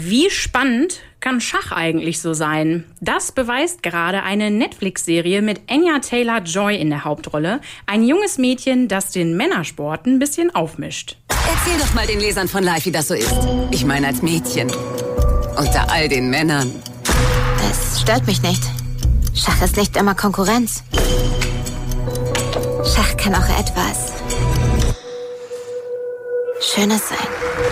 Wie spannend kann Schach eigentlich so sein? Das beweist gerade eine Netflix-Serie mit Anya Taylor-Joy in der Hauptrolle. Ein junges Mädchen, das den Männersport ein bisschen aufmischt. Erzähl doch mal den Lesern von Life, wie das so ist. Ich meine als Mädchen. Unter all den Männern. Es stört mich nicht. Schach ist nicht immer Konkurrenz. Schach kann auch etwas Schönes sein.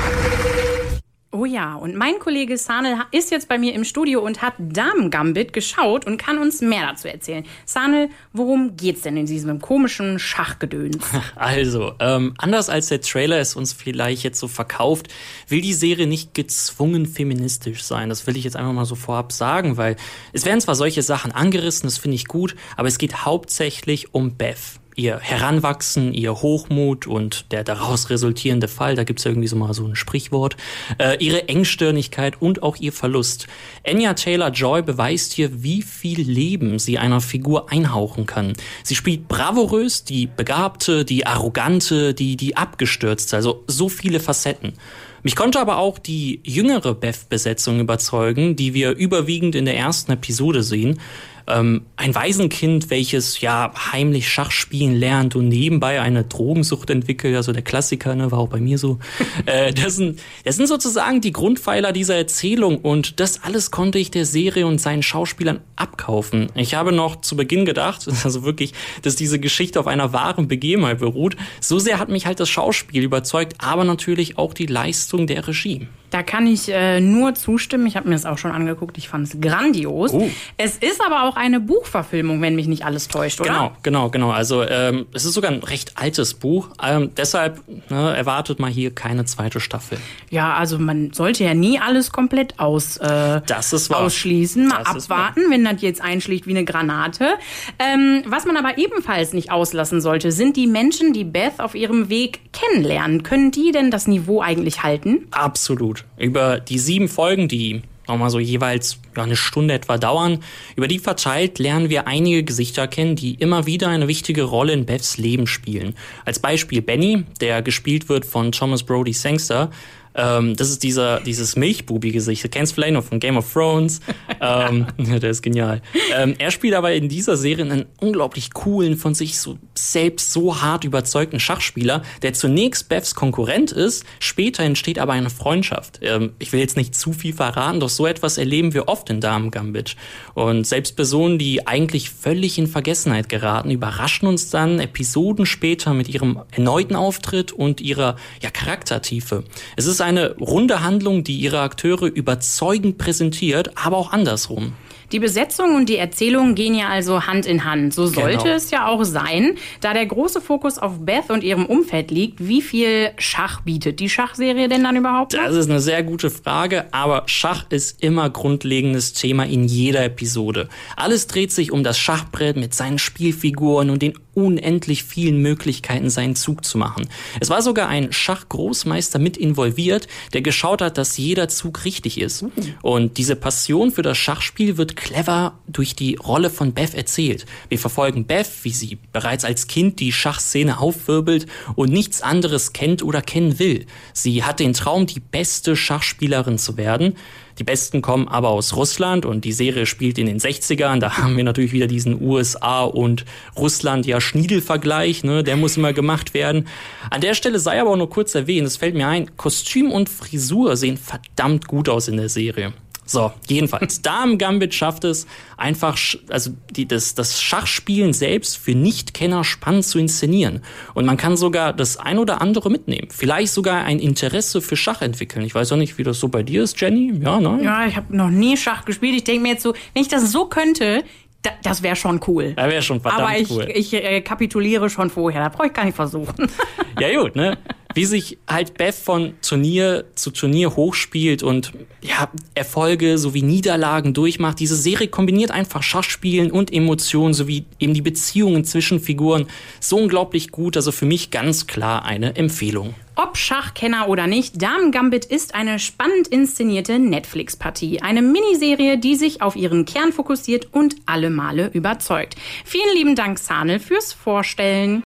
Oh ja, und mein Kollege Sanel ist jetzt bei mir im Studio und hat Damen-Gambit geschaut und kann uns mehr dazu erzählen. Sanel, worum geht's denn in diesem komischen Schachgedöns? Also, anders als der Trailer es uns vielleicht jetzt so verkauft, will die Serie nicht gezwungen feministisch sein. Das will ich jetzt einfach mal so vorab sagen, weil es werden zwar solche Sachen angerissen, das finde ich gut, aber es geht hauptsächlich um Beth. Ihr Heranwachsen, ihr Hochmut und der daraus resultierende Fall, da gibt's ja irgendwie so mal so ein Sprichwort, ihre Engstirnigkeit und auch ihr Verlust. Anya Taylor-Joy beweist hier, wie viel Leben sie einer Figur einhauchen kann. Sie spielt bravourös, die Begabte, die Arrogante, die Abgestürzte, also so viele Facetten. Mich konnte aber auch die jüngere Beth-Besetzung überzeugen, die wir überwiegend in der ersten Episode sehen. Ein Waisenkind, welches ja heimlich Schach spielen lernt und nebenbei eine Drogensucht entwickelt, also der Klassiker, ne, war auch bei mir so. Das sind sozusagen die Grundpfeiler dieser Erzählung und das alles konnte ich der Serie und seinen Schauspielern abkaufen. Ich habe noch zu Beginn gedacht, also wirklich, dass diese Geschichte auf einer wahren Begebenheit beruht. So sehr hat mich halt das Schauspiel überzeugt, aber natürlich auch die Leistung der Regie. Da kann ich nur zustimmen. Ich habe mir das auch schon angeguckt. Ich fand es grandios. Es ist aber auch eine Buchverfilmung, wenn mich nicht alles täuscht, oder? Genau. Also es ist sogar ein recht altes Buch. Deshalb erwartet mal hier keine zweite Staffel. Ja, also man sollte ja nie alles komplett ausschließen. Mal abwarten, wenn das jetzt einschlägt wie eine Granate. Was man aber ebenfalls nicht auslassen sollte, sind die Menschen, die Beth auf ihrem Weg kennenlernen. Können die denn das Niveau eigentlich halten? Absolut. Über die 7 Folgen, die nochmal so jeweils eine Stunde etwa dauern, über die verteilt lernen wir einige Gesichter kennen, die immer wieder eine wichtige Rolle in Beths Leben spielen. Als Beispiel Benny, der gespielt wird von Thomas Brodie Sangster. Das ist dieses Milchbubi-Gesicht. Du kennst vielleicht noch von Game of Thrones. Der ist genial. Er spielt aber in dieser Serie einen unglaublich coolen, von sich so selbst so hart überzeugten Schachspieler, der zunächst Beths Konkurrent ist, später entsteht aber eine Freundschaft. Ich will jetzt nicht zu viel verraten, doch so etwas erleben wir oft in Damen-Gambit. Und selbst Personen, die eigentlich völlig in Vergessenheit geraten, überraschen uns dann Episoden später mit ihrem erneuten Auftritt und ihrer Charaktertiefe. Es ist eine runde Handlung, die ihre Akteure überzeugend präsentiert, aber auch andersrum. Die Besetzung und die Erzählung gehen ja also Hand in Hand. So sollte es ja auch sein. Da der große Fokus auf Beth und ihrem Umfeld liegt, wie viel Schach bietet die Schachserie denn dann überhaupt noch? Das ist eine sehr gute Frage, aber Schach ist immer grundlegendes Thema in jeder Episode. Alles dreht sich um das Schachbrett mit seinen Spielfiguren und den unendlich vielen Möglichkeiten, seinen Zug zu machen. Es war sogar ein Schachgroßmeister mit involviert, der geschaut hat, dass jeder Zug richtig ist. Und diese Passion für das Schachspiel wird clever durch die Rolle von Beth erzählt. Wir verfolgen Beth, wie sie bereits als Kind die Schachszene aufwirbelt und nichts anderes kennt oder kennen will. Sie hat den Traum, die beste Schachspielerin zu werden. Die Besten kommen aber aus Russland und die Serie spielt in den 60ern. Da haben wir natürlich wieder diesen USA und Russland Schniedel-Vergleich, ne? Der muss immer gemacht werden. An der Stelle sei aber auch nur kurz erwähnt, es fällt mir ein, Kostüm und Frisur sehen verdammt gut aus in der Serie. So, jedenfalls, Damen-Gambit schafft es einfach, also das Schachspielen selbst für Nichtkenner spannend zu inszenieren. Und man kann sogar das ein oder andere mitnehmen. Vielleicht sogar ein Interesse für Schach entwickeln. Ich weiß auch nicht, wie das so bei dir ist, Jenny. Ja, nein? Ja, ich habe noch nie Schach gespielt. Ich denke mir jetzt so, wenn ich das so könnte, das wäre schon cool. Das wäre schon verdammt cool. Aber ich kapituliere schon vorher. Da brauche ich gar nicht versuchen. Ja gut, ne? Wie sich halt Beth von Turnier zu Turnier hochspielt und Erfolge sowie Niederlagen durchmacht. Diese Serie kombiniert einfach Schachspielen und Emotionen sowie eben die Beziehungen zwischen Figuren so unglaublich gut. Also für mich ganz klar eine Empfehlung. Ob Schachkenner oder nicht, Damen-Gambit ist eine spannend inszenierte Netflix-Partie. Eine Miniserie, die sich auf ihren Kern fokussiert und alle Male überzeugt. Vielen lieben Dank, Sanel, fürs Vorstellen.